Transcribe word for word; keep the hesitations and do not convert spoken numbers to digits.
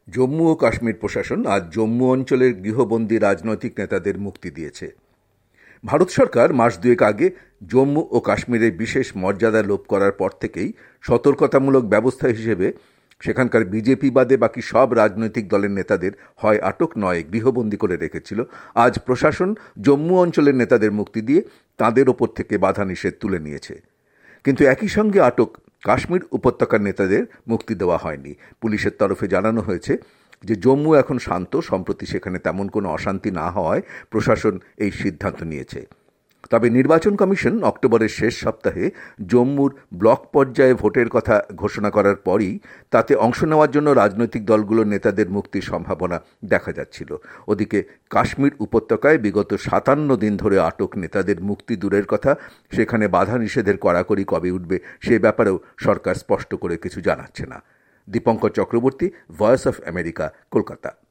জম্মু ও কাশ্মীর প্রশাসন আজ জম্মু অঞ্চলের গৃহবন্দী রাজনৈতিক নেতাদের মুক্তি দিয়েছে। ভারত সরকার মাস দুয়েক আগে জম্মু ও কাশ্মীরের বিশেষ মর্যাদা লোপ করার পর থেকেই সতর্কতামূলক ব্যবস্থা হিসেবে সেখানকার বিজেপি বাদে বাকি সব রাজনৈতিক দলের নেতাদের হয় আটক নয় গৃহবন্দী করে রেখেছিল। আজ প্রশাসন জম্মু অঞ্চলের নেতাদের মুক্তি দিয়ে তাঁদের ওপর থেকে বাধা নিষেধ তুলে নিয়েছে। কিন্তু একই সঙ্গে আটক কাশ্মীর উপত্যকার নেতাদের মুক্তি দেওয়া হয়নি। পুলিশের তরফে জানানো হয়েছে যে জম্মু এখন শান্ত, সম্প্রতি সেখানে তেমন কোনো অশান্তি না হওয়ায় প্রশাসন এই সিদ্ধান্ত নিয়েছে। তবে নির্বাচন কমিশন অক্টোবরের শেষ সপ্তাহে জম্মুর ব্লক পর্যায়ে ভোটের কথা ঘোষণা করার পরই তাতে অংশ নেওয়ার জন্য রাজনৈতিক দলগুলোর নেতাদের মুক্তির সম্ভাবনা দেখা যাচ্ছিল। ওদিকে কাশ্মীর উপত্যকায় বিগত সাতান্ন দিন ধরে আটক নেতাদের মুক্তি দূরের কথা, সেখানে বাধা নিষেধের কড়াকড়ি কবে উঠবে সে ব্যাপারেও সরকার স্পষ্ট করে কিছু জানাচ্ছে না। Dipankar Chakraborty, Voice of America, Kolkata.